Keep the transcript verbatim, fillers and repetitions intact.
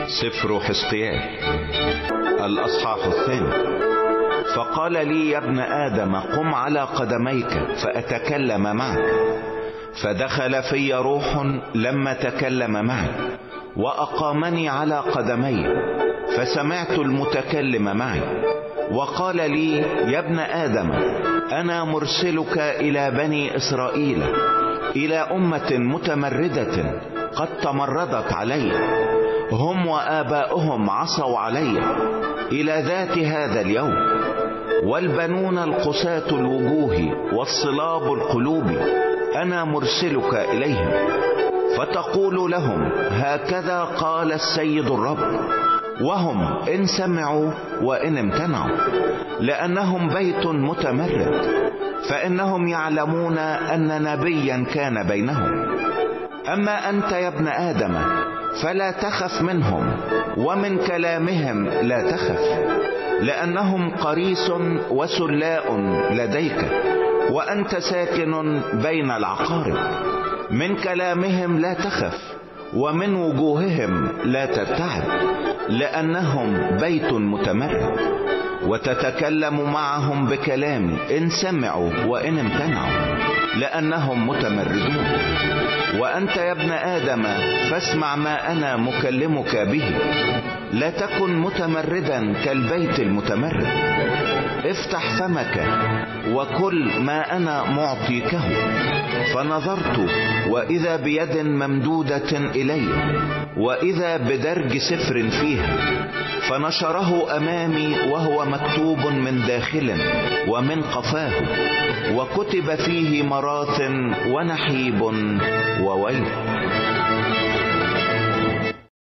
سفر حزقيال الأصحاح الثاني. فقال لي: يا ابن آدم، قم على قدميك فأتكلم معك. فدخل في روح لما تكلم معي وأقامني على قدمي، فسمعت المتكلم معي وقال لي: يا ابن آدم، أنا مرسلك إلى بني إسرائيل، إلى أمة متمردة قد تمردت علي، هم وآباؤهم عصوا علي إلى ذات هذا اليوم، والبنون القساة الوجوه والصلاب القلوب أنا مرسلك إليهم. فتقول لهم: هكذا قال السيد الرب، وهم إن سمعوا وإن امتنعوا، لأنهم بيت متمرد، فإنهم يعلمون أن نبيا كان بينهم. أما أنت يا ابن آدم فلا تخف منهم، ومن كلامهم لا تخف، لأنهم قريص وسلاء لديك، وأنت ساكن بين العقارب. من كلامهم لا تخف، ومن وجوههم لا ترتعب، لأنهم بيت متمرد. وتتكلم معهم بكلامي إن سمعوا وإن امتنعوا، لأنهم متمردون. وأنت يا ابن آدم فاسمع ما أنا مكلمك به، لا تكن متمردا كالبيت المتمرد. افتح فمك وكل ما أنا معطيكه. فنظرت وإذا بيد ممدودة إلي، وإذا بدرج سفر فيها، فنشره أمامي وهو مكتوب من داخل ومن قفاه، وكتب فيه مرات ونحيب وويل.